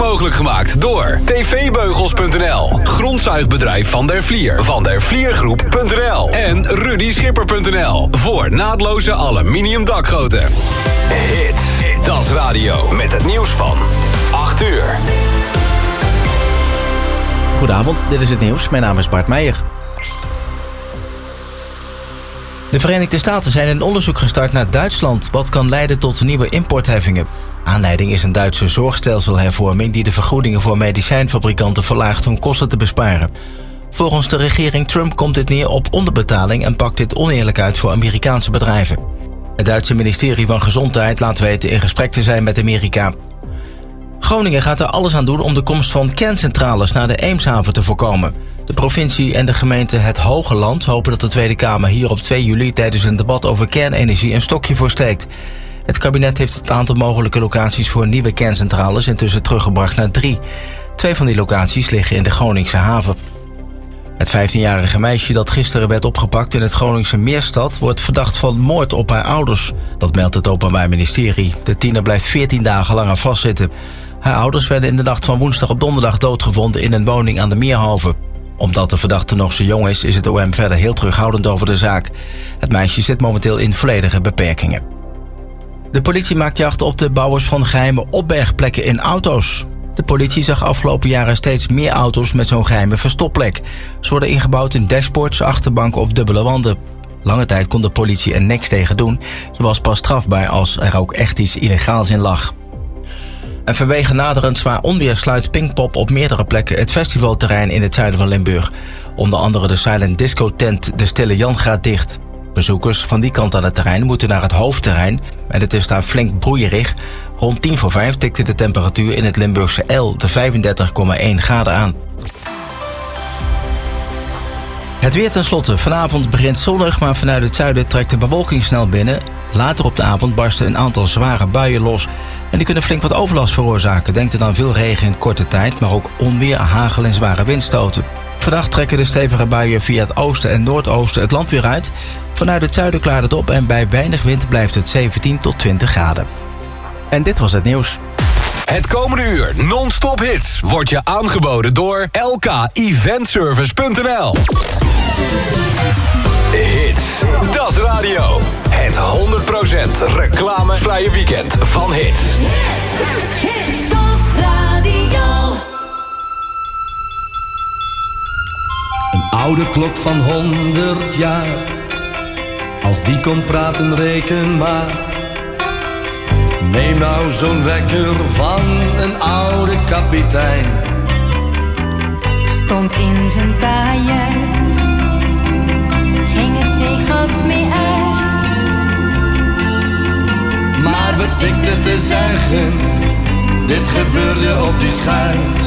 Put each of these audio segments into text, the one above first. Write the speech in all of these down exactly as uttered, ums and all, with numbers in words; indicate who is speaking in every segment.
Speaker 1: mogelijk gemaakt door t v beugels punt n l, grondzuigbedrijf Van der Vlier, Van der Vliergroep punt n l en Rudy Schipper punt n l voor naadloze aluminium dakgoten. Hits, Das Radio met het nieuws van acht uur.
Speaker 2: Goedenavond, dit is het nieuws. Mijn naam is Bart Meijer. De Verenigde Staten zijn een onderzoek gestart naar Duitsland, wat kan leiden tot nieuwe importheffingen. Aanleiding is een Duitse zorgstelselhervorming die de vergoedingen voor medicijnfabrikanten verlaagt om kosten te besparen. Volgens de regering Trump komt dit neer op onderbetaling en pakt dit oneerlijk uit voor Amerikaanse bedrijven. Het Duitse ministerie van Gezondheid laat weten in gesprek te zijn met Amerika. Groningen gaat er alles aan doen om de komst van kerncentrales naar de Eemshaven te voorkomen. De provincie en de gemeente Het Hoge Land hopen dat de Tweede Kamer hier op twee juli tijdens een debat over kernenergie een stokje voor steekt. Het kabinet heeft het aantal mogelijke locaties voor nieuwe kerncentrales intussen teruggebracht naar drie. Twee van die locaties liggen in de Groningse haven. Het vijftienjarige meisje dat gisteren werd opgepakt in het Groningse Meerstad wordt verdacht van moord op haar ouders. Dat meldt het Openbaar Ministerie. De tiener blijft veertien dagen langer vastzitten. Haar ouders werden in de nacht van woensdag op donderdag doodgevonden in een woning aan de Meerhoven. Omdat de verdachte nog zo jong is, is het O M verder heel terughoudend over de zaak. Het meisje zit momenteel in volledige beperkingen. De politie maakt jacht op de bouwers van geheime opbergplekken in auto's. De politie zag afgelopen jaren steeds meer auto's met zo'n geheime verstopplek. Ze worden ingebouwd in dashboards, achterbanken of dubbele wanden. Lange tijd kon de politie er niks tegen doen. Je was pas strafbaar als er ook echt iets illegaals in lag. En vanwege naderend zwaar onweer sluit Pinkpop op meerdere plekken het festivalterrein in het zuiden van Limburg. Onder andere de silent disco tent De Stille Jan gaat dicht. Bezoekers van die kant aan het terrein moeten naar het hoofdterrein en het is daar flink broeierig. Rond tien voor vijf tikte de temperatuur in het Limburgse El de vijfendertig komma één graden aan. Het weer tenslotte. Vanavond begint zonnig, maar vanuit het zuiden trekt de bewolking snel binnen. Later op de avond barsten een aantal zware buien los. En die kunnen flink wat overlast veroorzaken. Denk er dan veel regen in korte tijd, maar ook onweer, hagel en zware windstoten. Vannacht trekken de stevige buien via het oosten en noordoosten het land weer uit. Vanuit het zuiden klaart het op en bij weinig wind blijft het zeventien tot twintig graden. En dit was het nieuws.
Speaker 1: Het komende uur non-stop hits wordt je aangeboden door L K event service punt n l. Hits, Das Radio. Het honderd procent reclamevrije weekend van hits.
Speaker 3: Hits, Das Radio.
Speaker 4: Een oude klok van honderd jaar. Als die kon praten, reken maar. Neem nou zo'n wekker van een oude kapitein.
Speaker 5: Stond in zijn kajuit, ging het zeegat mee uit.
Speaker 4: Maar wat tikte te zeggen, dit gebeurde op die schuit.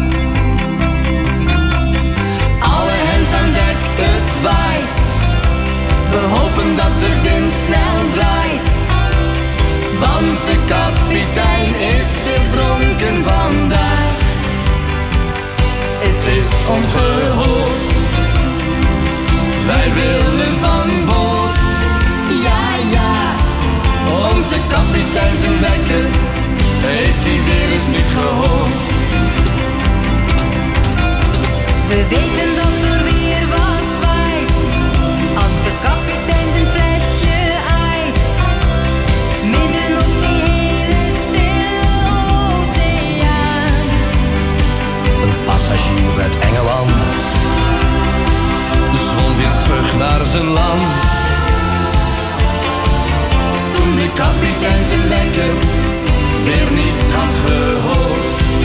Speaker 5: Alle hens aan dek, het waait. We hopen dat de wind snel draait. Want de kapitein is weer dronken vandaag. Het is ongehoord.
Speaker 4: Wij willen van boord.
Speaker 5: Ja, ja.
Speaker 4: Onze kapitein zijn wekker heeft hij weer eens niet gehoord.
Speaker 5: We weten dat er weer wat zwaait. Als de kapitein zijn flesje aait. Midden op die hele stille oceaan.
Speaker 4: Een passagier uit Engeland zwom weer terug naar zijn land. Toen de kapitein zijn wekker weer niet had gehoord.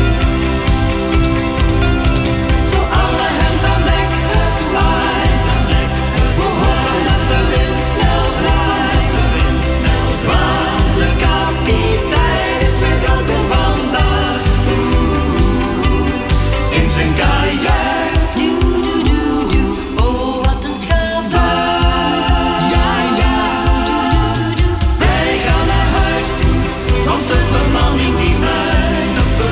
Speaker 3: Zo alle hens aan dek, het waait. We hopen dat de wind snel draait. Want de kapitein is weer dronken vandaag. In zijn kajuit. Oh, wat een schavuit.
Speaker 5: Ja, ja.
Speaker 3: Wij gaan naar huis toe, want de bemanning die mij, de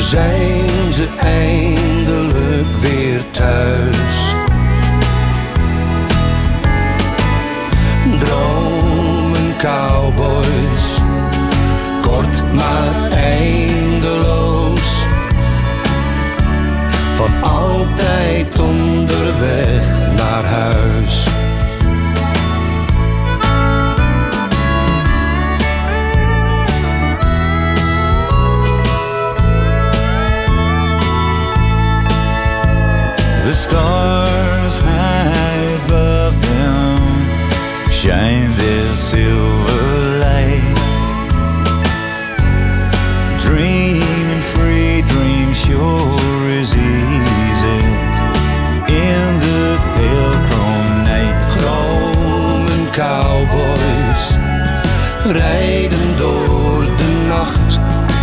Speaker 6: zijn ze eindelijk weer thuis. Dromen cowboys, kort maar eindeloos, van altijd onderweg naar huis.
Speaker 7: The stars high above them shine their silver light. Dreaming free, dream sure is easy in the pale chrome night.
Speaker 6: Dromen cowboys rijden door de nacht.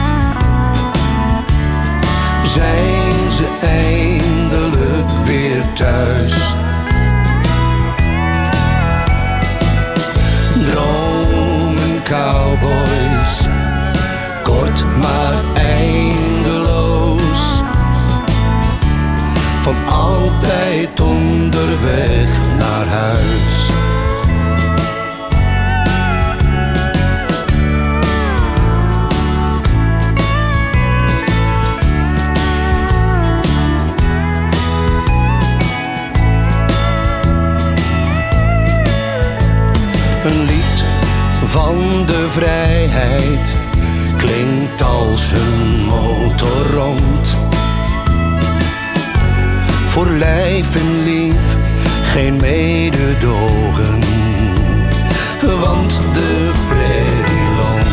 Speaker 6: Zijn ze eindelijk weer thuis? Dromen cowboys, kort maar eindeloos, van altijd onderweg naar huis. Een lied van de vrijheid klinkt als een motor rond. Voor lijf en lief geen mededogen, want de prairie loont.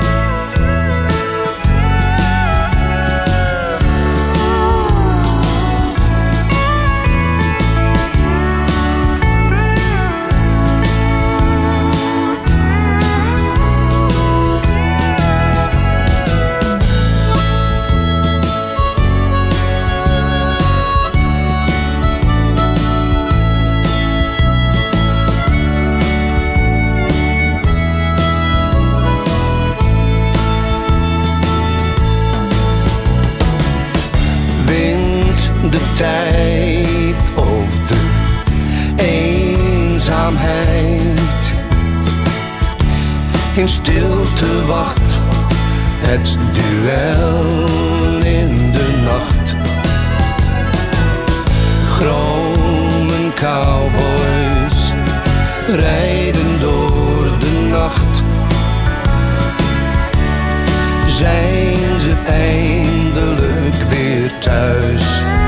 Speaker 6: De tijd of de eenzaamheid, in stilte wacht het duel in de nacht. Gromen cowboys rijden door de nacht. Zijn ze eindelijk weer thuis?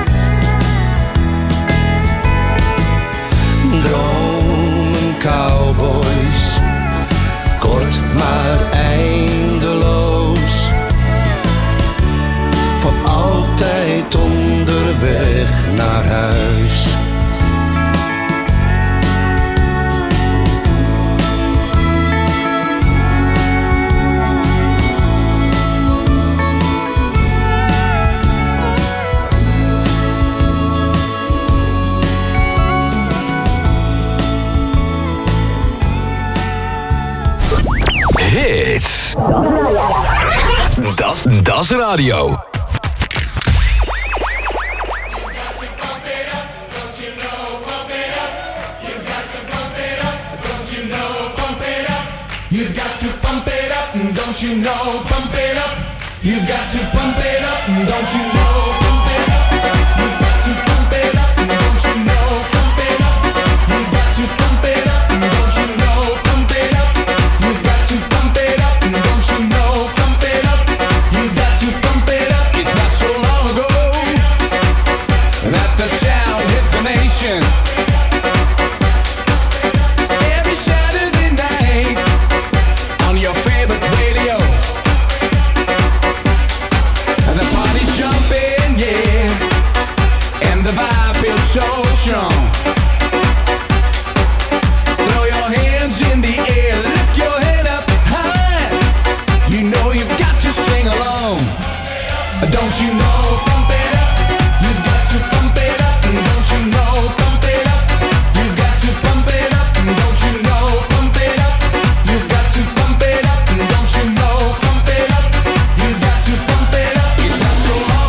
Speaker 6: Dromen cowboys, kort maar eindeloos, van altijd onderweg naar huis.
Speaker 1: Hits. Dat, dat is radio.
Speaker 3: You've got to pump it up, don't you know? Pump it up. You've got to pump it up, don't you know? Pump it up. You've got to pump it up, don't you know? Pump it up. You've got to pump it up, don't you know? Pump it up. You've got to pump it up, don't you know? Pump it up. You've got to pump it up. It's not so long ago that the sound hit the nation. Every Saturday night on your favorite radio. And the party's jumping, yeah, and the vibe feels so strong. Throw your hands in the air, lift your head up high. You know you've got to sing along. Don't you know? Pump it up. You've got to pump it up. Don't you know? Pump it up. You've got to pump it up. Don't you know? Pump it up. You've got to pump it up. Don't you know? Pump it up. You've got to pump it up. It's not so long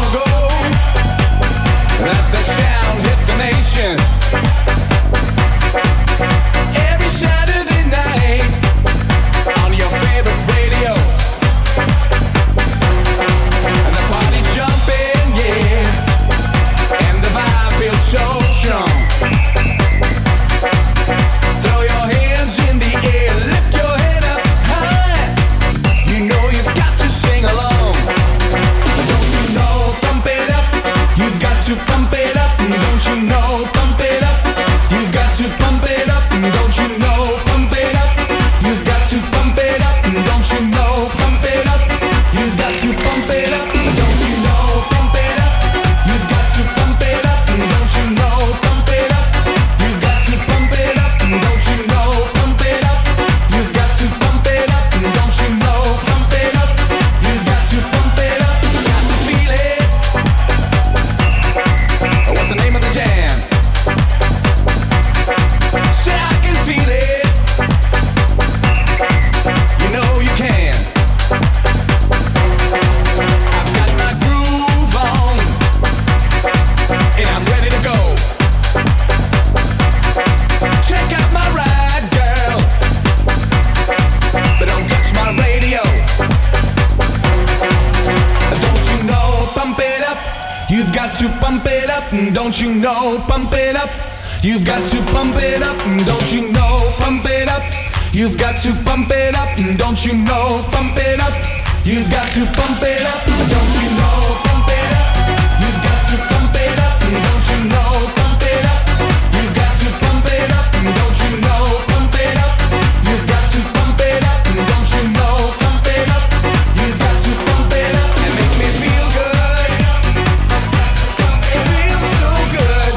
Speaker 8: You've got to pump it up, don't you know? Pump it up. You've got to pump it up, don't you know? Pump it up. You've got to pump it up, don't you know? Pump it up. You've got to pump it up, don't you know? Pump it up. You've got to pump it up, don't you know? Pump it up. You've got to pump it up, don't you know? Pump it up. You've got to pump it up, don't you know? Pump it up. You've got to pump it up and make me feel good. It feels so good.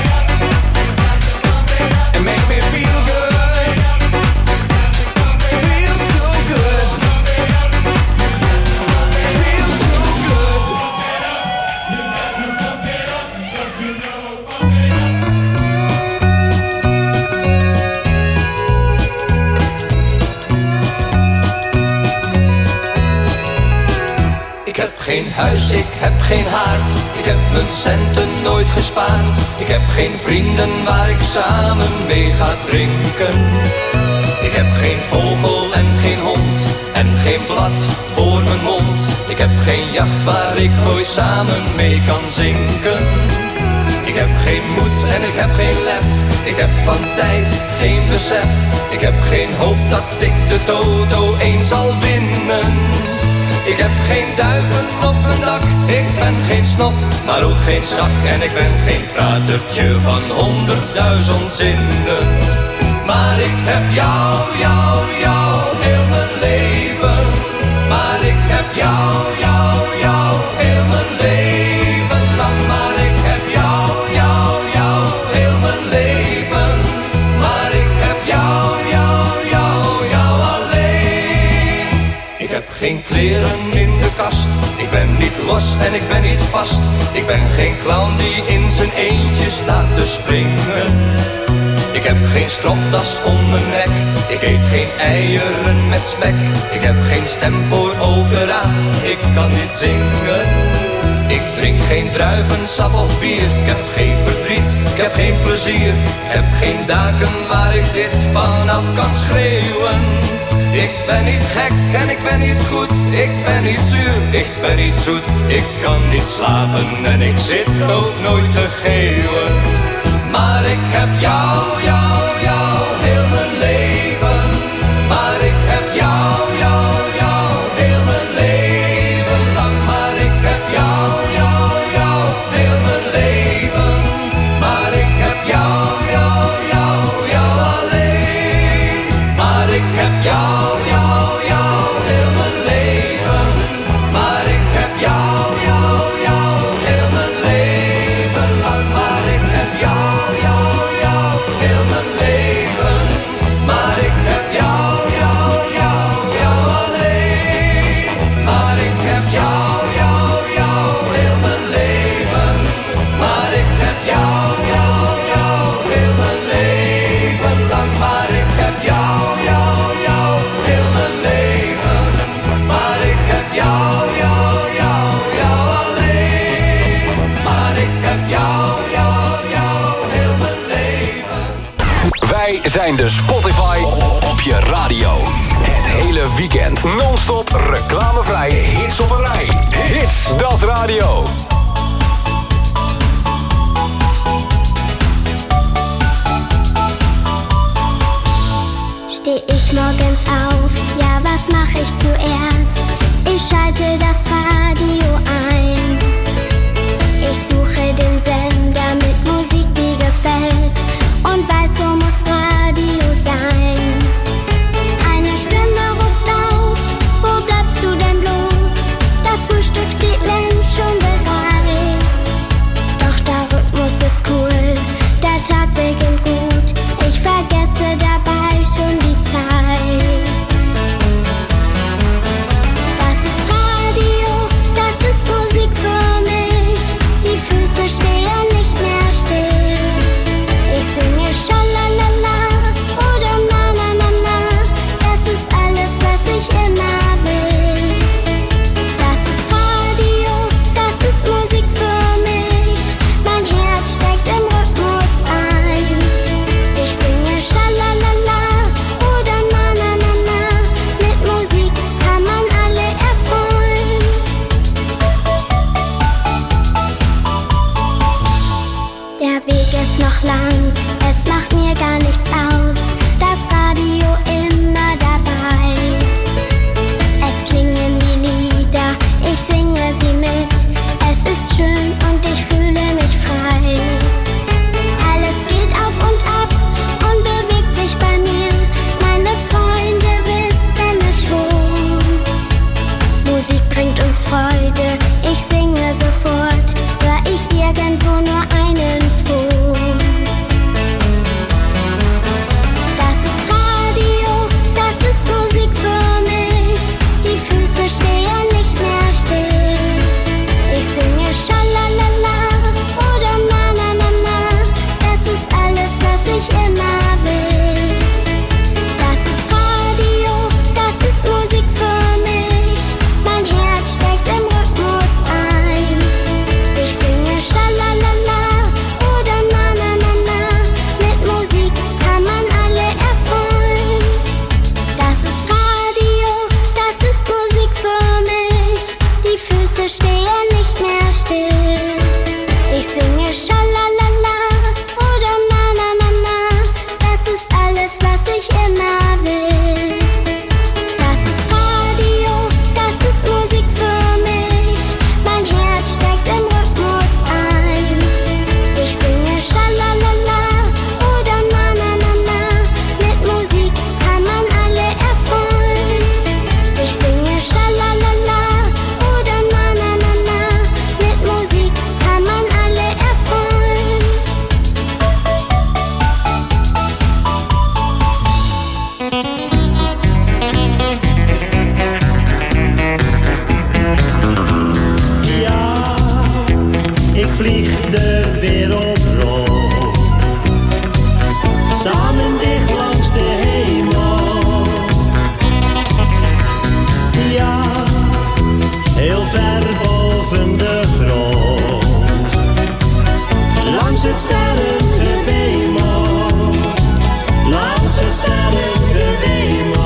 Speaker 8: And make me feel good. It feels so good. It feels so good.
Speaker 9: Ik heb geen huis, ik heb geen haard. Ik heb mijn centen nooit gespaard. Ik heb geen vrienden waar ik samen mee ga drinken. Ik heb geen vogel en geen hond en geen blad voor mijn mond. Ik heb geen jacht waar ik ooit samen mee kan zinken. Ik heb geen moed en ik heb geen lef. Ik heb van tijd geen besef. Ik heb geen hoop dat ik de toto eens zal winnen. Ik heb geen duiven op mijn dak, ik ben geen snop, maar ook geen zak. En ik ben geen pratertje van honderdduizend zinnen. Maar ik heb jou, jou, jou, heel mijn leven. Maar ik heb jou, jou, jou, heel mijn leven lang. Maar ik heb jou, jou, jou, heel mijn leven. Maar ik heb jou, jou, jou, jou alleen. Ik heb geen kleren in de kast. Ik ben niet los en ik ben niet vast. Ik ben geen clown die in zijn eentje staat te springen. Ik heb geen stropdas om mijn nek. Ik eet geen eieren met spek. Ik heb geen stem voor opera. Ik kan niet zingen. Ik drink geen druivensap of bier. Ik heb geen verdriet, ik heb geen plezier. Ik heb geen daken waar ik dit vanaf kan schreeuwen. Ik ben niet gek en ik ben niet goed. Ik ben niet zuur, ik ben niet zoet. Ik kan niet slapen en ik zit ook nooit te geeuwen. Maar ik heb jou, jou, jou, heel mijn leven. Maar ik heb jou, jou, jou, heel mijn leven lang. Maar ik heb jou, jou, jou, heel mijn leven. Maar ik heb jou, jou, jou, jou alleen. Maar ik heb jou, jou, jou, heel mijn leven. Maar ik heb jou, jou, jou, heel mijn leven lang. Maar ik heb jou, jou, jou, heel mijn leven. Maar ik heb jou, jou, jou, jou alleen. Maar ik heb jou, jou, jou, heel mijn leven. Maar ik heb jou, jou, jou, heel mijn leven lang. Maar ik heb jou, jou, jou, heel mijn leven. Maar ik heb jou, jou, jou, jou alleen. Maar ik heb jou, jou, jou, heel mijn leven.
Speaker 1: Wij zijn de Spotify op je radio. Het hele weekend non-stop reclamevrije hits op een rij. Hits, dat is radio.
Speaker 10: Steh ich morgens auf, ja, was mach ich zuerst? Ich schalte das Radio ein. Ich suche den Sender mit Musik, die gefällt. Und weiß, so muss Radio sein. Eine Stimme ruft laut, wo bleibst du denn bloß? Das Frühstück steht längst schon bereit. Doch der Rhythmus ist cool, der Tag beginnt gut. Ich vergesse dabei schon die Zeit. lang. Es macht mir gar nichts aus, das Radio immer dabei. Es klingen die Lieder, ich singe sie mit. Es ist schön und ich fühle mich frei. Alles geht auf und ab und bewegt sich bei mir. Meine Freunde wissen es schon. Musik bringt uns Freude, ich singe sofort. Hör ich irgendwo nur einen Ton. Das ist Radio, das ist Musik für mich. Die Füße stehen nicht mehr still. Ich singe Schalalala oder Na na na na. Das ist alles, was ich immer will. Das ist Radio, das ist Musik für mich. Mein Herz steckt im Rhythmus ein. Ich singe Schalalala oder Na na na na. Mit Musik kann man alle erfreuen. Das ist Radio, das ist Musik für mich. Die Füße stehen nicht mehr still. Ich singe Schalalala oder Na na na na. Das ist alles, was ich immer will. Das ist Radio, das ist Musik für mich. Mein Herz steckt im Rhythmus ein. Ich singe Schalalala oder Na na na na. Mit Musik kann man alle erfreuen. Ich singe Schalalala oder Na na na na. Mit Musik kann man alle erfreuen.
Speaker 11: Ja, ik vlieg de wereld rond. Samen dicht langs de hemel. Ja, heel ver boven de grond. Langs het sterrengememel. Langs het sterrengememel.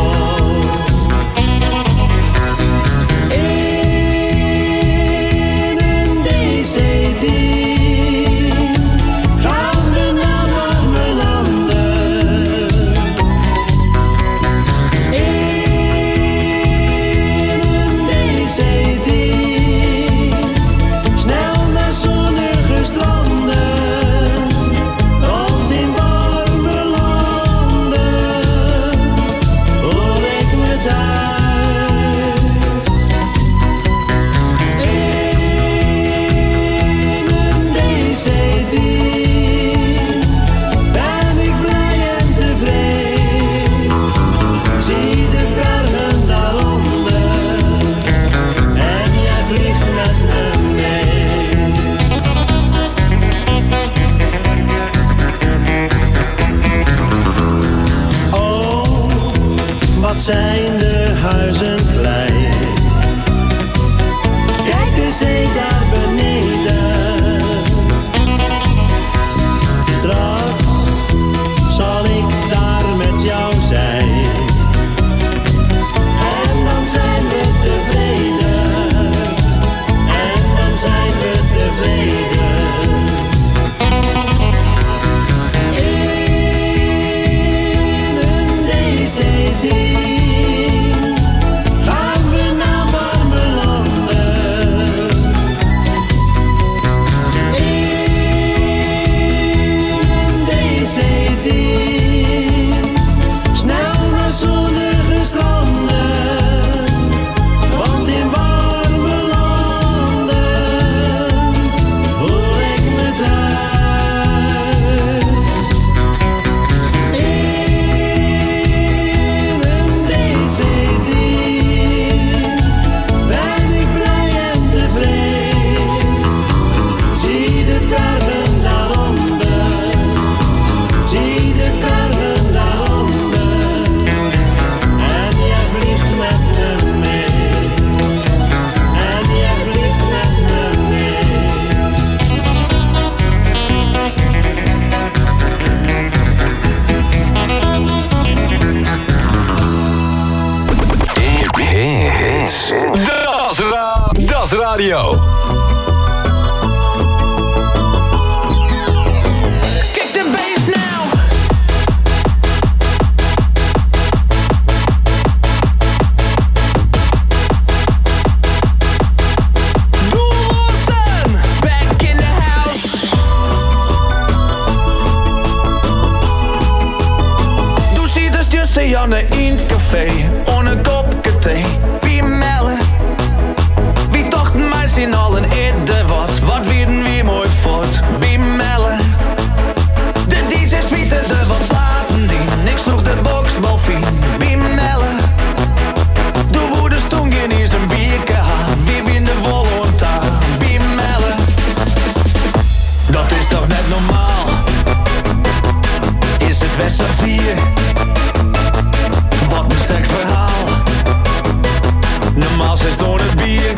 Speaker 11: In een D C-team gaan we naar warme landen. In een D C-team snel naar zonnige stranden. Want in warme landen voel ik me thuis. In een D C-team ben ik blij en tevreden. Zie de bergen daaronder en jij vliegt met me mee. Oh, wat zijn de huizen klein. Kijk de zee daar beneden. Straks zal ik daar met jou zijn. En dan zijn we tevreden. En dan zijn we tevreden. In een D C-team gaan we naar warme landen. In een D C-team snel naar zonnige stranden. Want in warme landen voel ik me thuis. In een D C-team ben ik blij en tevreden. Zie de bergen daaronder. Zie de bergen daaronder. En jij vliegt met me mee. En jij vliegt met me mee.
Speaker 1: Hits. Das, ra das Radio.
Speaker 8: Kick the
Speaker 12: wat werden weer mooi fort. Bimellen. De D J smieterde wat platen in. Ik sloeg de boksbalfien. Bimellen. De woede stond je in zijn bierke aan. Wie win de volontaar. Bimellen. Dat is toch net normaal. Is het Wester vier? Wat een sterk verhaal. Normaal zes door het bier.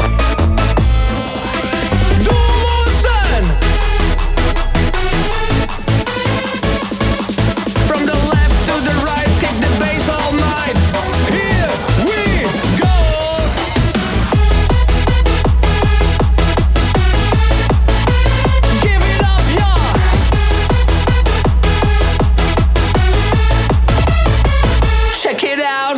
Speaker 12: From the left to the right, kick the bass all night. Here we go. Give it up, y'all. Check it out.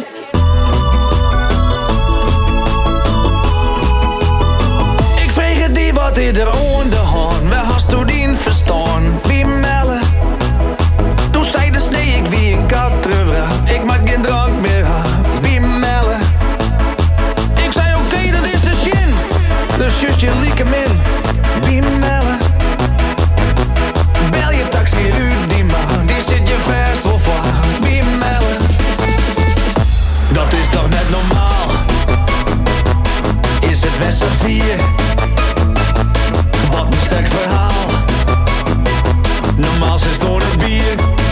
Speaker 12: Ik vreeg het die wat eerder onder hand. We hast toen in verstaan. Wie mellen? Toen zei de snee ik wie een katrevra. Ik maak geen drank meer aan. Wie mellen? Ik zei oké, okay, dat is de zin. Dus zusje liek hem in. Wie mellen? Bel je taxi uit die man. Die zit je vast wel voor. Wie mellen? Dat is toch net normaal. Is het Wester vier? Wat een sterk verhaal. Normaal zes door het bier.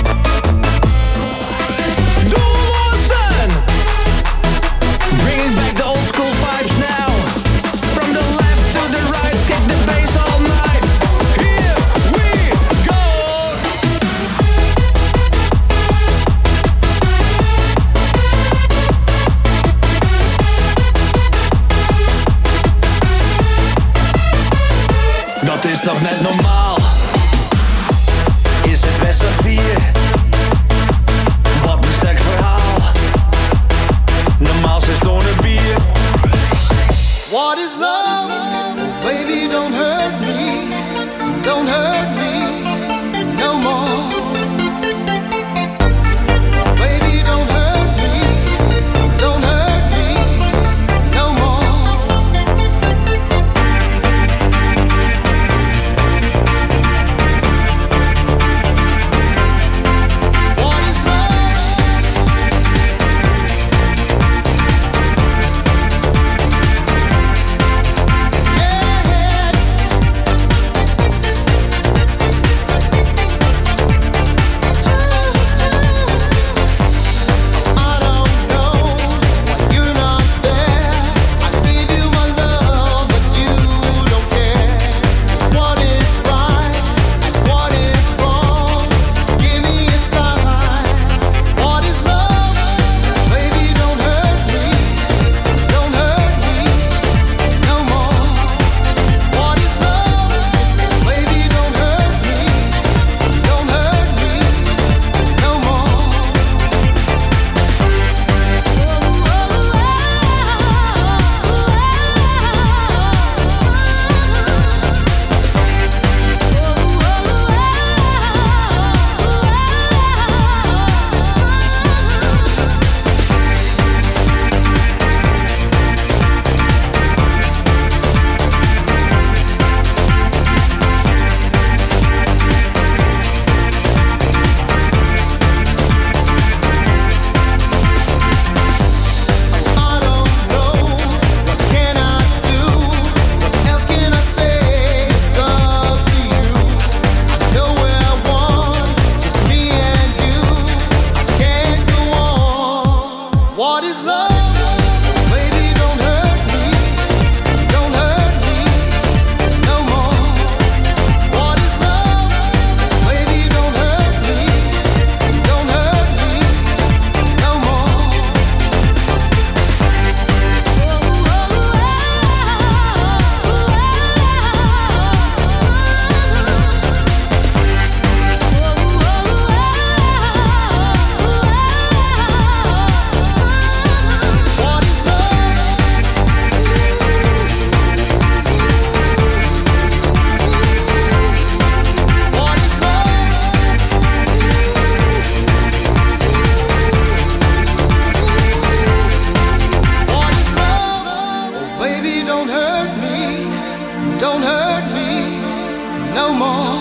Speaker 12: Doorlossen! Bringing back the old school vibes now. From the left to the right, kick the bass all night. Here we go! Dat is toch net normaal. Is het Wester vier? Wat een sterk verhaal. Normaal zes door het bier.
Speaker 3: What is love? Baby, don't hurt me. Don't hurt me no more. Baby, don't hurt me. Don't hurt me no more. What is love? no more.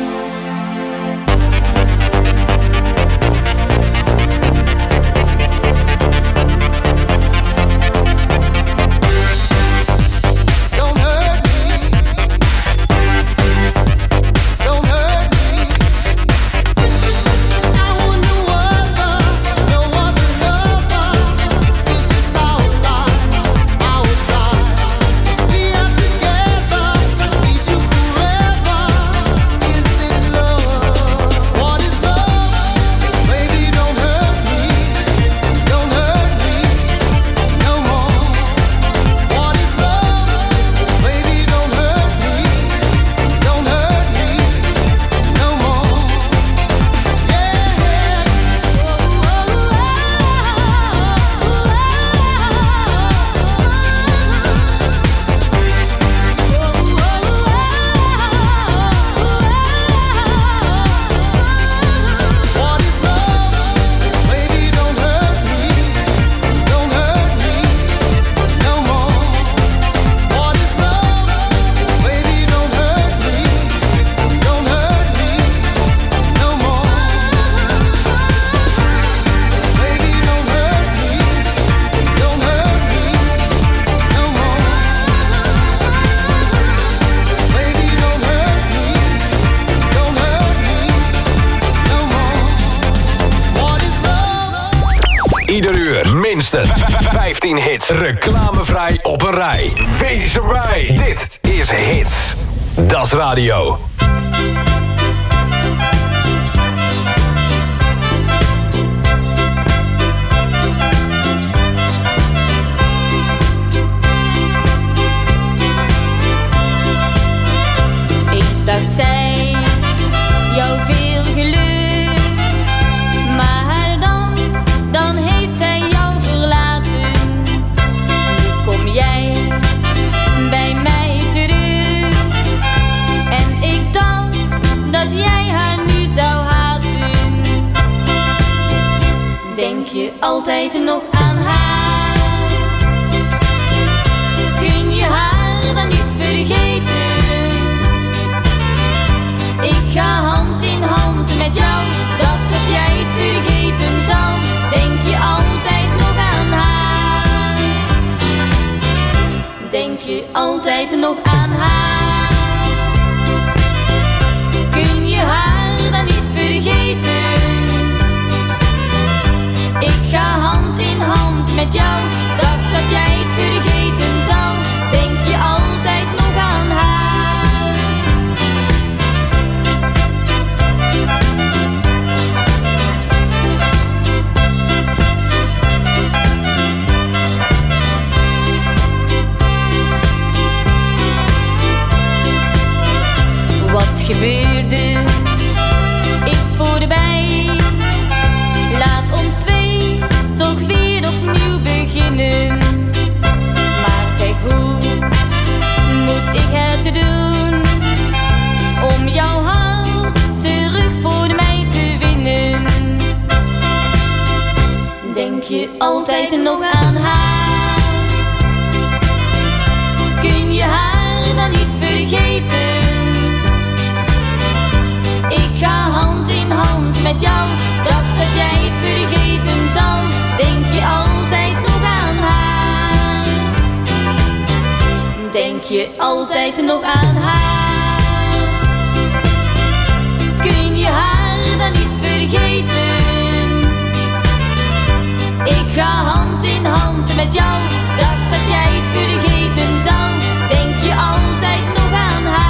Speaker 1: Ieder uur minstens vijftien hits. Reclamevrij op een rij. Wees erbij. Dit is Hits. Das Radio.
Speaker 13: Eens bracht zij jou veel geluk, maar dan, dan heeft zij jou verlaten. Nu kom jij bij mij terug en ik dacht dat jij haar nu zou haten. Denk je altijd nog aan haar? Kun je haar dan niet vergeten? Ik ga hand in hand met jou, dacht dat jij het vergeten zou. Denk je altijd nog aan haar? Denk je altijd nog aan haar? Kun je haar dan niet vergeten? Ik ga hand in hand met jou, dacht dat jij het vergeten zou. Denk je altijd nog aan haar? Wat gebeurde is voorbij. Laat ons twee toch weer opnieuw beginnen. Maar zeg, hoe moet ik het doen om jouw hart terug voor mij te winnen? Denk je altijd nog aan haar? Kun je haar dan niet vergeten? Ik ga hand in hand met jou, dacht dat jij het vergeten zou. Denk je altijd nog aan haar? Denk je altijd nog aan haar? Kun je haar dan niet vergeten? Ik ga hand in hand met jou, dacht dat jij het vergeten zou. Denk je altijd nog aan haar?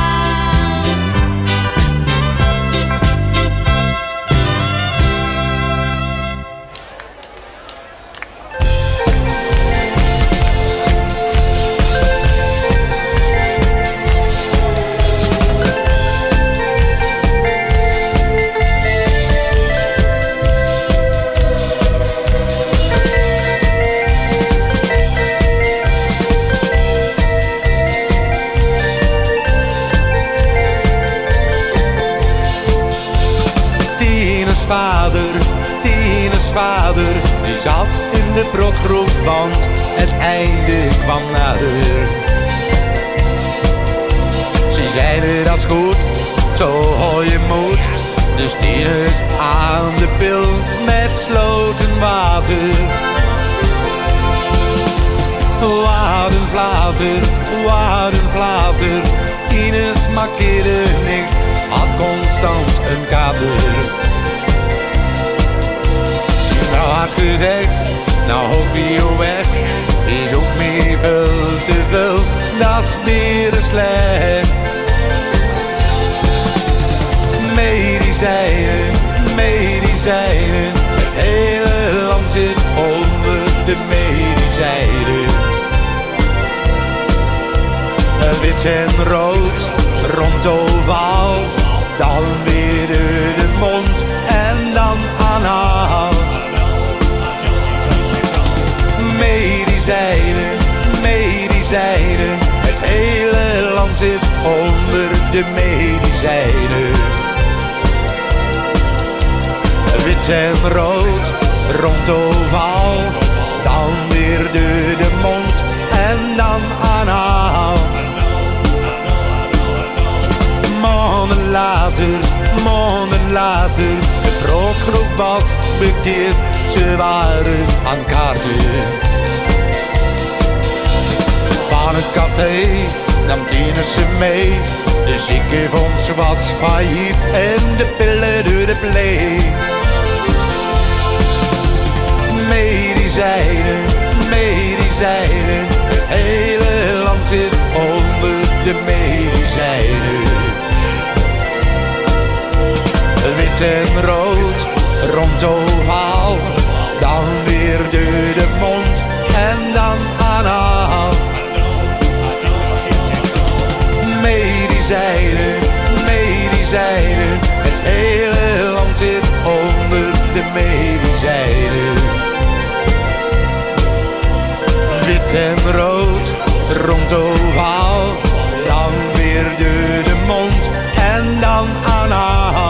Speaker 6: Vader, Tina's vader, die zat in de protgroep, want het einde kwam nader. Ze zeiden dat is goed, zo hoor je moed. De stiers aan de pil met sloten water. Waarden flater, waarden flater. Ines markeerde niks, had constant een kater. Zie nou had gezegd, nou hoop je weg. Is ook meer veel te veel, dat is meer slecht. Medicijnen, medicijnen. Het hele land zit onder de medicijnen. Wit en rood, rond ovaal. Dan weer de mond en dan anaal. Medicijnen, medicijnen. Het hele land zit onder de medicijnen. Wit en rood, rond ovaal. Dan weer de, de mond en dan anaal. Maanden later, maanden later. De broodgroep was bekeerd, ze waren aan kaarten. Van het café nam Tines ze mee. De ziekenfonds was failliet en de pillen door de plee. Medicijnen, medicijnen. Het hele land zit onder de medicijnen. Wit en rood, rond ovaal. Dan weer door de mond en dan anaal. Medicijnen, medicijnen. Het hele land zit onder de medicijnen. Wit en rood, rond ovaal. Dan weer door de mond en dan anaal.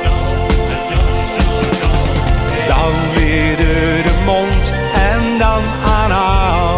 Speaker 6: Dan weer door de mond en dan anaal.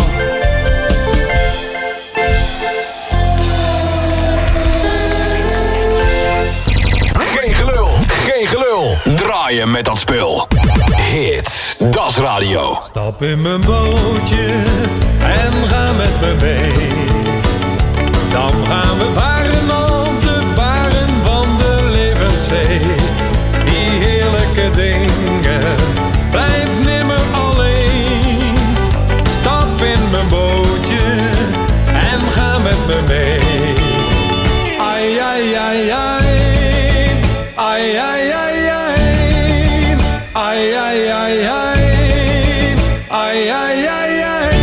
Speaker 1: Geen gelul, geen gelul. Draaien met dat spul. Hits, Das Radio.
Speaker 14: Stap in mijn bootje en ga met me mee. Dan gaan we varen op de baren van de levenszee. Die heerlijke dingen, blijf nimmer alleen. Stap in mijn bootje en ga met me mee. Ai, ai, ai, ai. Ai, ai, ai, ai. Ai, ai, ai, ai. Ai, ai, ai, ai.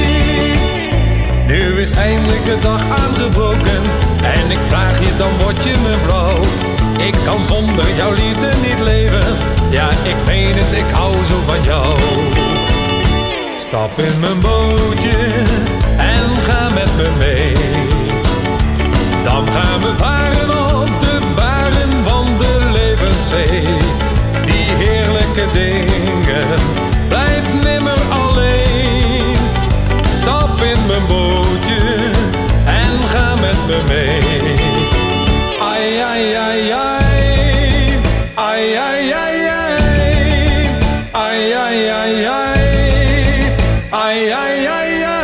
Speaker 14: Nu is eindelijk de dag aangebroken en ik vraag je, dan word je mijn vrouw. Ik kan zonder jouw liefde niet leven. Ja, ik meen het, ik hou zo van jou. Stap in mijn bootje en ga met me mee. Dan gaan we varen op de baren van de levenszee. Die heerlijke dingen, blijf nimmer alleen. Stap in mijn bootje en ga met me mee. Ai, ai, ai, ai. Ai, ai, ai, ai. Ai, ai, ai, ai. Ai, ai, ai, ai.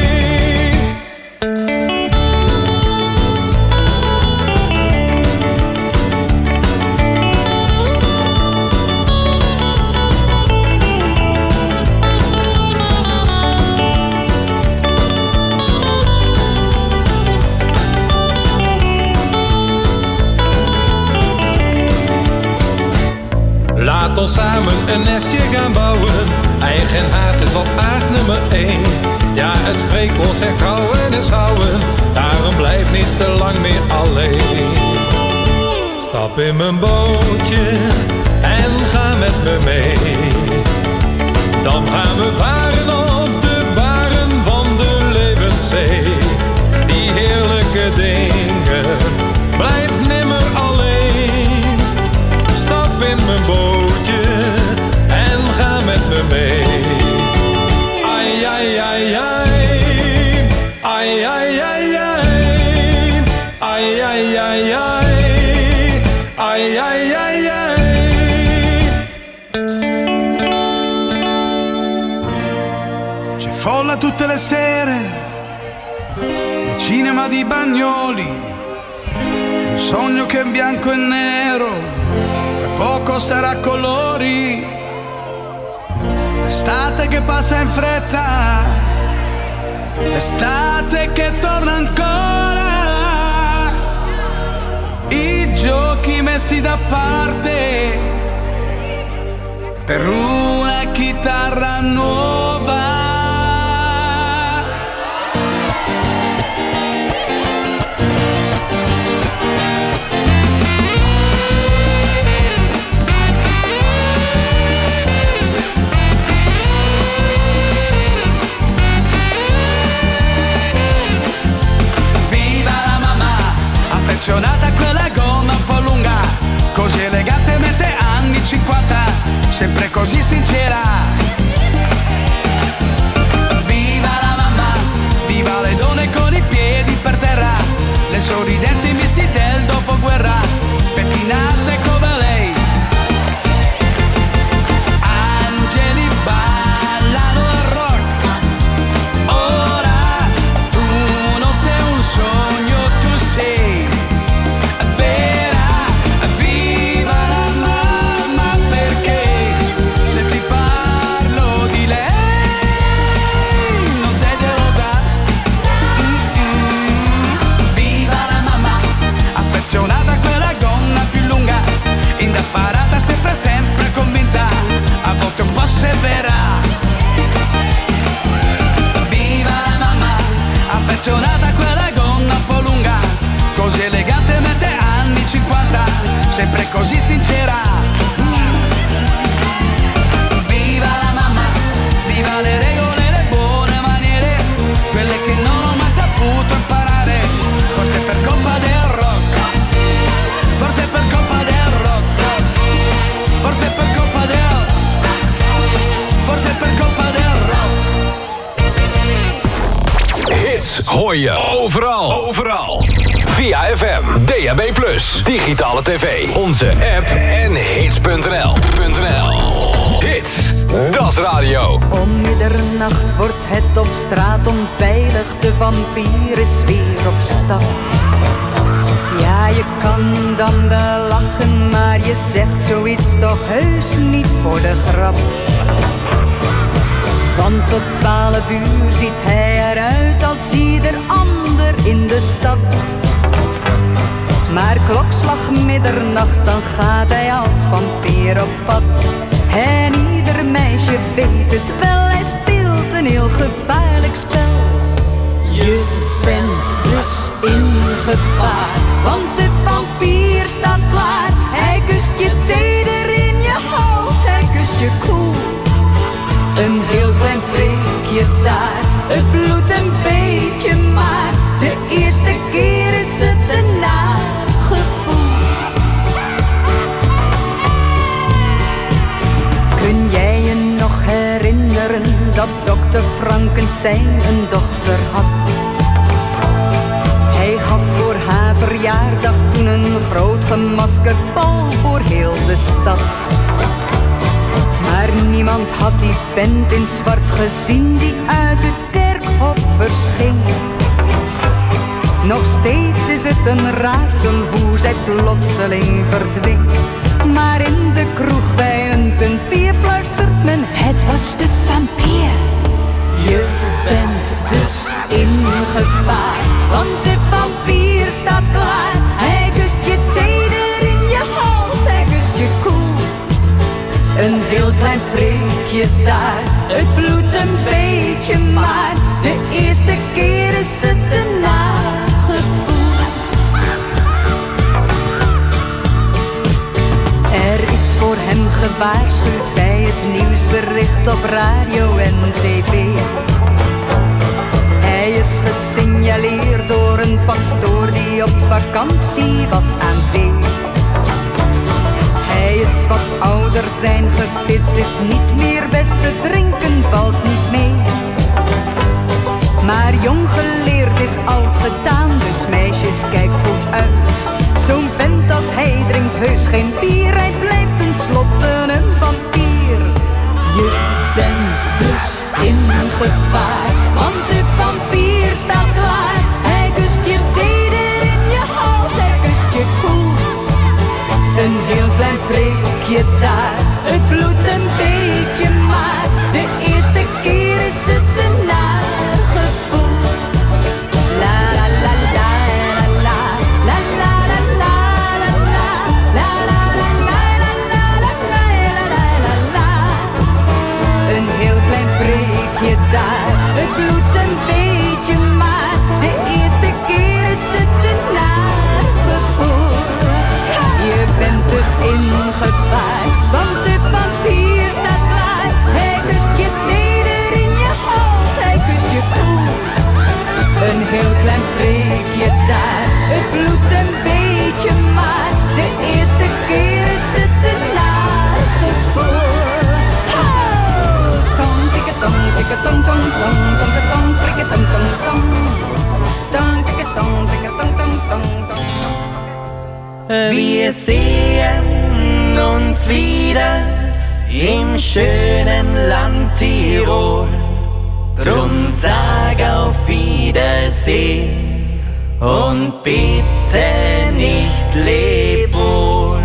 Speaker 14: Laat ons samen een nestje gaan bouwen. Eigen haat is op aard nummer één. Ja, het spreekwoord zegt trouwen is houden. Daarom blijf niet te lang meer alleen. Stap in mijn bootje en ga met me mee. Dan gaan we varen op de baren van de levenszee. Die heerlijke dingen, blijf nimmer alleen. Stap in mijn bootje en ga met me mee. Ai, ai, ai, ai. Ai, ai, ai, ai. Ai, ai, ai, ai.
Speaker 8: Ai ai ai ai.
Speaker 15: C'è folla tutte le sere nel cinema di Bagnoli, un sogno che è bianco e nero, tra poco sarà a colori. L'estate che passa in fretta, l'estate che torna ancora, i giochi messi da parte per una chitarra nuova. Affezionata a quella gonna un po' lunga, così elegantemente anni cinquanta, sempre così sincera. Viva la mamma, viva le donne con i piedi per terra, le sorridenti misti del dopoguerra, pettinate come lei. Angeli ballano il rock, ora tu non sei un sogno, tu sei parata, sempre, sempre convinta, a volte un po' severa. Viva la mamma, affezionata a quella gonna un po' lunga, così elegantemente anni cinquanta, sempre così sincera. Viva la mamma, viva le regole e le buone maniere, quelle che non ho mai saputo imparare, forse per colpa del rock, forse per colpa del Forse per colpa del Forse per colpa del rock.
Speaker 1: Hits hoor je overal. Overal. Via F M, D A B plus, digitale tv, onze app en hits punt n l. Hits, dat is radio.
Speaker 16: Om middernacht wordt het op straat onveilig, de vampier is weer op stap. Ja, je kan dan wel lachen, maar je zegt zoiets toch heus niet voor de grap. Want tot twaalf uur ziet hij eruit als ieder ander in de stad. Maar klokslag middernacht, dan gaat hij als vampier op pad. En ieder meisje weet het wel, hij speelt een heel gevaarlijk spel. Je bent dus in gevaar, want de vampier staat klaar. Hij kust je teder in je hals, hij kust je koel. Een heel klein preekje daar, het bloedt een beetje, maar de eerste keer is het een nagevoel. Kun jij je nog herinneren dat dokter Frankenstein een dochter had? Hij gaf voor haar verjaardag toen een groot gemaskerd bal voor heel de stad. Maar niemand had die vent in zwart gezien die uit het kerkhof verscheen. Nog steeds is het een raadsel hoe zij plotseling verdween. Maar in de kroeg bij een punt bier fluistert men: het was de vampier. Je bent dus in gevaar, want de vampier staat klaar. Hij kust je teder in je hals, hij kust je koel. Een heel klein preekje daar, het bloedt een beetje, maar de eerste keer is het een nagevoel. Er is voor hem gewaarschuwd bij het nieuwsbericht op radio en tv. Hij is gesignaleerd door een pastoor die op vakantie was aan zee. Hij is wat ouder, zijn gebit is niet meer best, te drinken valt niet mee. Maar jong geleerd is oud gedaan, dus meisjes kijk goed uit. Zo'n vent als hij drinkt heus gevaar, want de vampier staat klaar. Hij kust je teder in je hals, hij kust je koel. Een heel klein preekje daar, het bloedt een beetje maar. De eerste keer is het een naar gevoel. La la la la la la la la la la la la la la la la la la la la. Een heel klein preekje daar, het bloedt een beetje maar. De eerste keer is het een naar gevoel. Je bent dus in gevaar, want de vampier staat klaar. Hij kust je teder in je hals, hij kust je koel. Een heel klein preekje daar, het bloedt een beetje maar. De eerste keer is het een naar gevoel. Tong, tikke tong, tikke tong, tong, tong, tong, tong, tikke tong, tong, tong. Tong, tikke tong, tikke tong, tong, tong, tong.
Speaker 17: Wir sehen uns wieder im schönen Land Tirol. Drum sag auf Wiedersehen und bitte nicht leb wohl.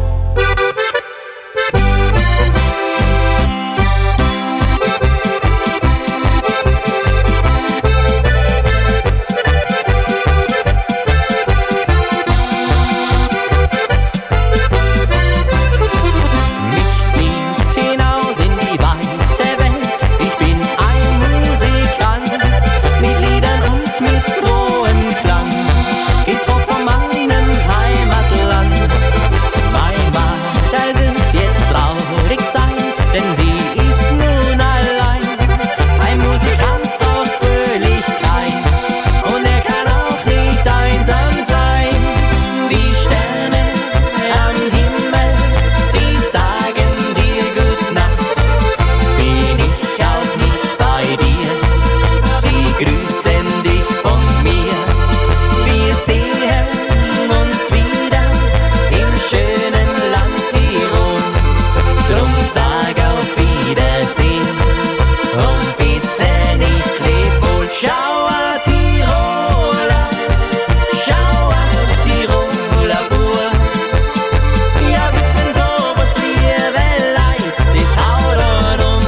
Speaker 17: Mit frohem Klang geht's fort von meinem Heimatland. Mein Madel wird jetzt traurig sein, denn sie ist nun allein. Ein Musikant braucht Fröhlichkeit und er kann auch nicht einsam sein. Die Sterne am Himmel, sie sagen dir Gute Nacht. Bin ich auch nicht bei dir, sie grüßen dich von mir. Wir sehen uns wieder im schönen Land Tirol. Drum sag auf Wiedersehen und bitte nicht leb wohl. Schau a Tiroler, schau a Tiroler Bur. Ja, gibt's denn sowas liebe Leid, das haut an um.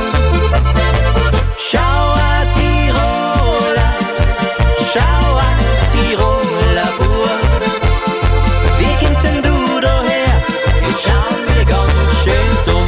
Speaker 17: Schau a Tiroler, schau a Tiroler Bur. Wie kommst denn du daher? Jetzt schauen wir ganz schön dumm.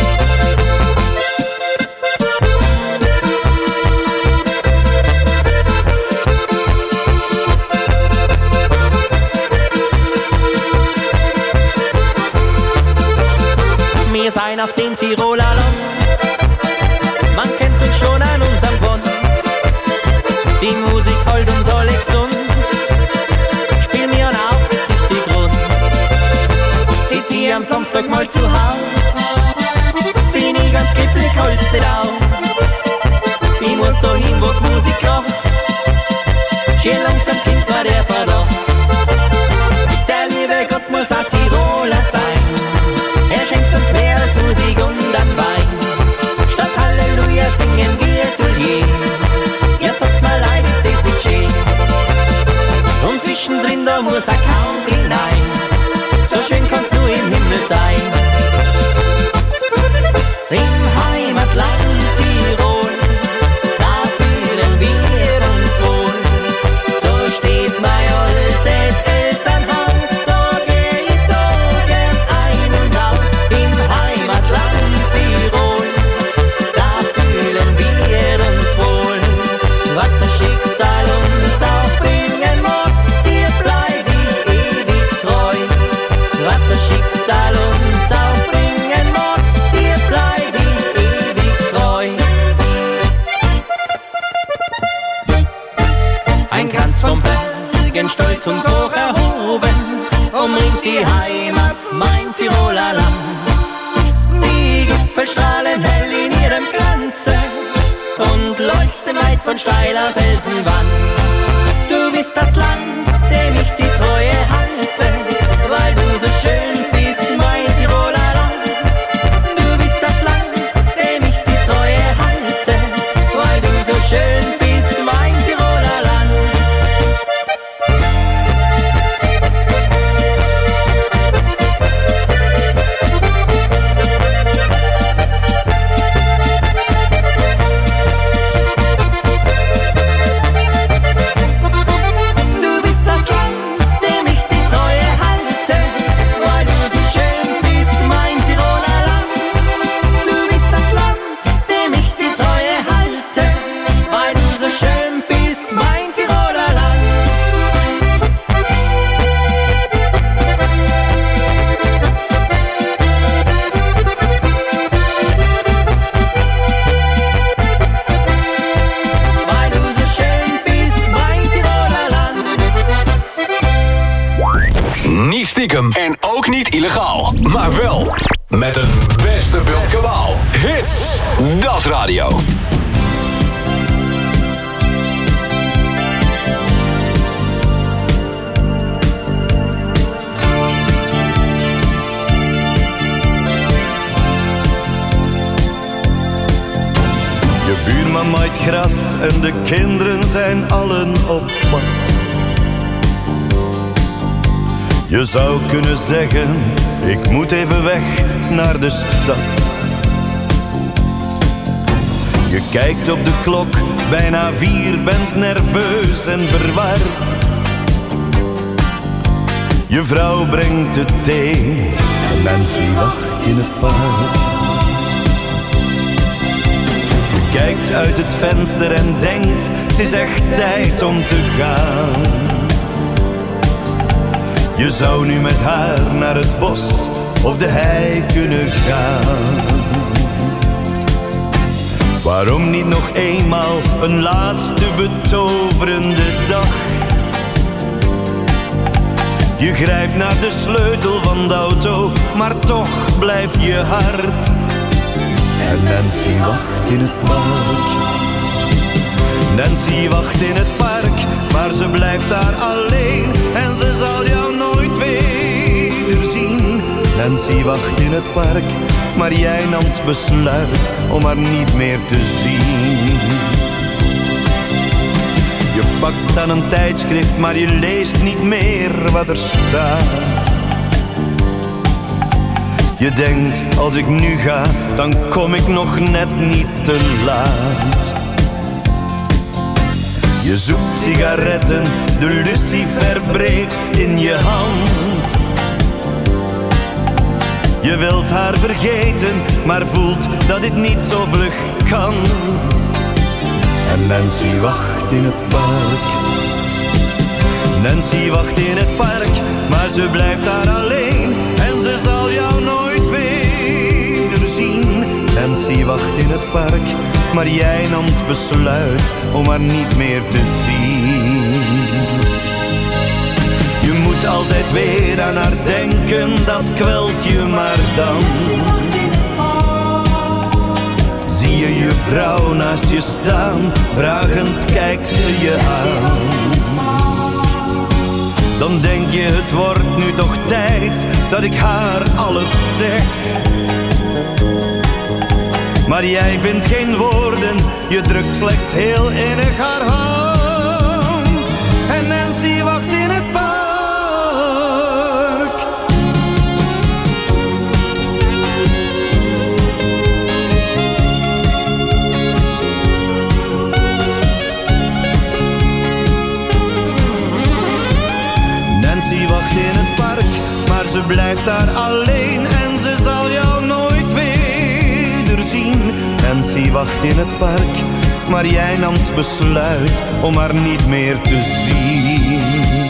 Speaker 17: Wir seien aus dem Tiroler Land, man kennt uns schon an unserem Bund. Die Musik holt uns alle gesund, spiel mir auf, jetzt richtig rund. Sitz ich am Samstag mal zu Haus, bin ich ganz glücklich, holt's nicht aus. Ich muss da hin, wo die Musik kocht, schön langsam kommt mir der Verdacht. Der liebe Gott muss ein Tiroler sein, er schenkt uns mehr als Musik und an Wein. Statt Halleluja singen wir Tullier. Ja, sag's mal leid, ist das nicht schön? Und zwischendrin, da muss ein Country hinein. So schön kann's nur im Himmel sein. Im Heimatland Tirol, da fühlen wir uns wohl. Da steht mein altes Elternhaus, da geh ich so gern ein und aus. Im Heimatland Tirol, da fühlen wir uns wohl. Was das Schicksal uns auch bringen mag, dir bleib ich ewig treu. Was das Schicksal uns auch bringen mag, dir bleib ich ewig treu. Ein Kranz vom Bergen, stolz und hoch erhoben, umringt die Heimat, mein Tiroler Land. Die Gipfel strahlen hell in ihrem Glanze und leuchten weit von steiler Felsenwand. Du bist das Land, dem ich die Treue halte, weil du so schön bist, mein Tiroler Land. Du bist das Land, dem ich die Treue halte, weil du
Speaker 1: Niet stiekem en ook niet illegaal. Maar wel met een beste bult kabaal. Hits, Das Radio.
Speaker 18: Je buurman maait gras en de kinderen zijn allen op pad. Je zou kunnen zeggen, ik moet even weg naar de stad. Je kijkt op de klok, bijna vier, bent nerveus en verward. Je vrouw brengt het thee en Nancy wacht in het park. Je kijkt uit het venster en denkt, het is echt tijd om te gaan. Je zou nu met haar naar het bos of de hei kunnen gaan. Waarom niet nog eenmaal een laatste betoverende dag? Je grijpt naar de sleutel van de auto, maar toch blijft je hart. En Nancy wacht in het park. Nancy wacht in het park, maar ze blijft daar alleen en ze zal jou nooit wederzien. Nancy wacht in het park, maar jij nam het besluit om haar niet meer te zien. Je pakt aan een tijdschrift, maar je leest niet meer wat er staat. Je denkt, als ik nu ga, dan kom ik nog net niet te laat. Je zoekt sigaretten, de lucifer breekt in je hand. Je wilt haar vergeten, maar voelt dat dit niet zo vlug kan. En Nancy wacht in het park. Nancy wacht in het park, maar ze blijft daar alleen en ze zal jou nooit wederzien. Nancy wacht in het park, maar jij nam het besluit om haar niet meer te zien. Je moet altijd weer aan haar denken, dat kwelt je maar dan. Zie je je vrouw naast je staan, vragend kijkt ze je aan. Dan denk je, het wordt nu toch tijd dat ik haar alles zeg. Maar jij vindt geen woorden, je drukt slechts heel innig haar hand. En Nancy wacht in het park. Nancy wacht in het park, maar ze blijft daar alleen en ze zal jou nooit wederzien. Nancy wacht in het park, maar jij nam het besluit om haar niet meer te zien.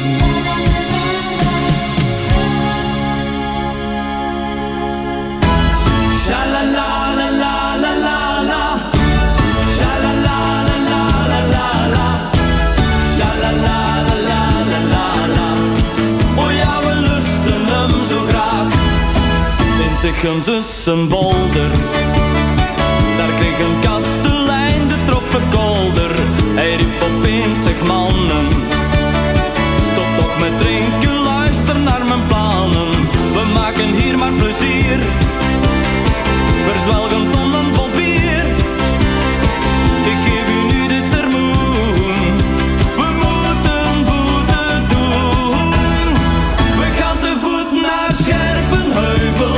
Speaker 19: Zich een zus een bolder, daar kreeg een kastelein de troffen kolder. Hij riep opeens, zeg mannen, stop toch met drinken, luister naar mijn plannen. We maken hier maar plezier, verzwelgen tonnen vol bier. Ik geef u nu dit sermoen, we moeten voeten doen. We gaan te voet naar Scherpenheuvel.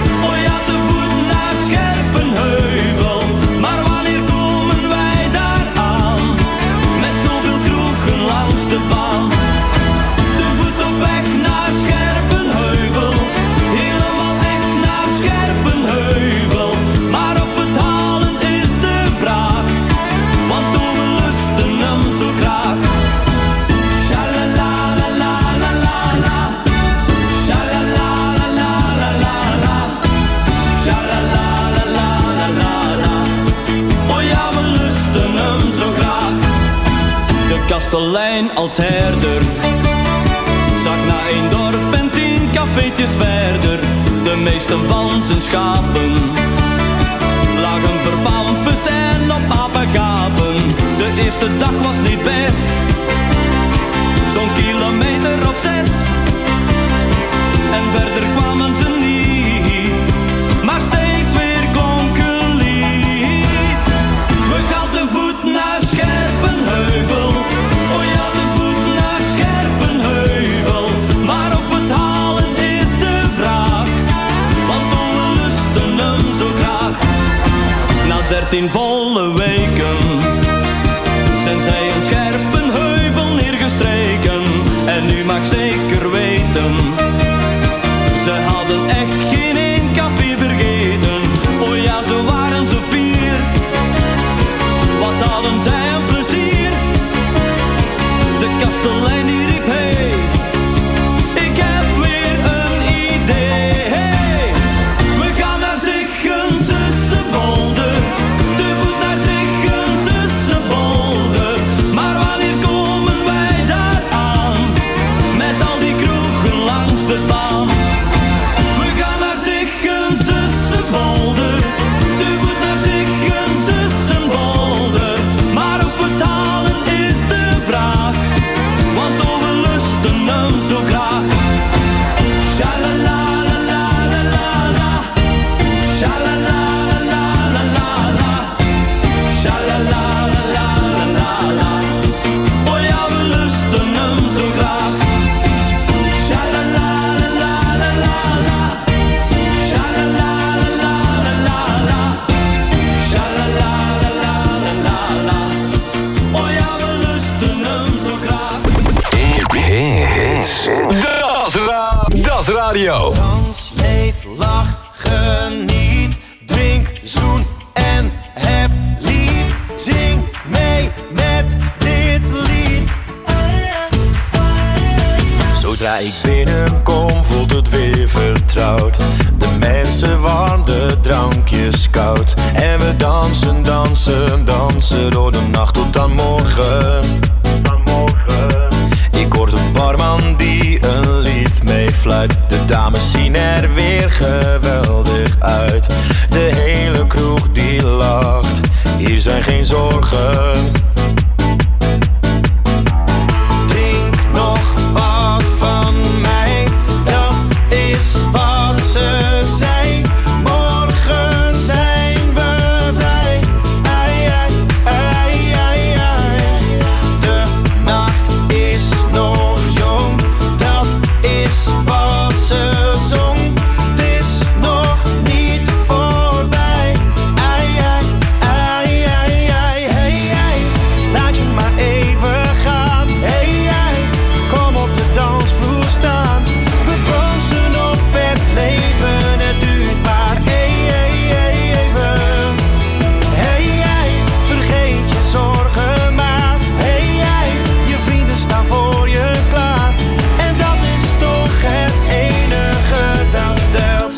Speaker 19: De baan, de voet op weg naar Scherpenheuvel, helemaal echt naar Scherpenheuvel. Maar of het halen is de vraag, want we lusten hem zo graag. Shalalalalala, shalalalalala, shalalalalala. Oh ja, we lusten hem zo graag. De kastelein als herder zag na één dorp en tien cafeetjes verder, de meeste van zijn schapen lagen verpampus en op apengapen. De eerste dag was niet best, zo'n kilometer of zes. En verder kwamen ze niet, maar steeds weer klonk een lied. We gaan de voet naar Scherpenheuvel, oh ja, de voet naar Scherpenheuvel. Maar of we het halen is de vraag, want oh, we lusten hem zo graag. Na dertien volle weken zijn zij een Scherpenheuvel neergestreken. En nu mag zeker weten, ze hadden echt geen één café vergeten. Oh ja, zo waren ze vier, wat hadden zij een plezier. De kastelein die riep hey, ik heb weer een idee. Hey, we gaan naar Zichem, Zussebolder, de voet naar Zichem, Zussebolder. Maar wanneer komen wij daar aan, met al die kroegen langs de baan? We gaan naar Zichem, Zussebolder, de voet naar Zichem, Zussebolder. Maar of we het halen is de vraag, want oh, we lusten hem zo graag. Shalalalalala, shalalalalala, shalalalalala. Oh ja, we lusten hem zo graag. Shalalalalala, shalalalalala, shalalalalala. Oh ja, we lusten hem zo graag.
Speaker 1: Hits. Das, ra das Radio.
Speaker 20: Dans, leef, lach, geniet, drink, zoen en heb lief. Zing mee met dit lied. Zodra ik binnenkom voelt het weer vertrouwd. De mensen warm, de drankjes koud. En we dansen, dansen, dansen door de nacht tot aan morgen. Ik hoor de barman die een lied meefluit. De dames zien er weer geweldig uit. De hele kroeg die lacht, hier zijn geen zorgen. Drink nog wat van mij, dat is wat ze zei. Morgen zijn we vrij. Ai, ai, ai, ai, ai. De nacht is nog jong, dat is wat ze zong. Het is nog niet voorbij. Ai, ai, ai, ai, ai, hey, hey. Laat je maar even gaan. Hey, hey. Kom op de dansvloer staan. We proosten op het leven. Het duurt maar hey, hey, hey, even. Hey, hey. Vergeet je zorgen maar. Hey, hey. Je vrienden staan voor je klaar. En dat is toch het enige dat telt.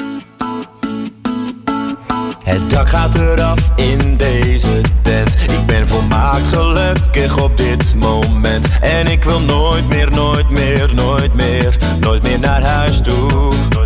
Speaker 20: Het dak gaat eraf in deze tent. Ik ben volmaakt gelukkig op dit moment. En ik wil nooit meer, nooit meer, nooit meer, nooit meer naar huis toe.